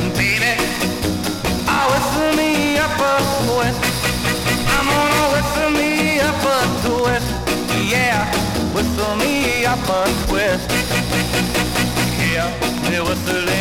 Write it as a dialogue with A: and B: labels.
A: Baby, whistle me up a twist. I'm gonna whistle me up a twist. Yeah, whistle me up a twist. Yeah, they're whistling.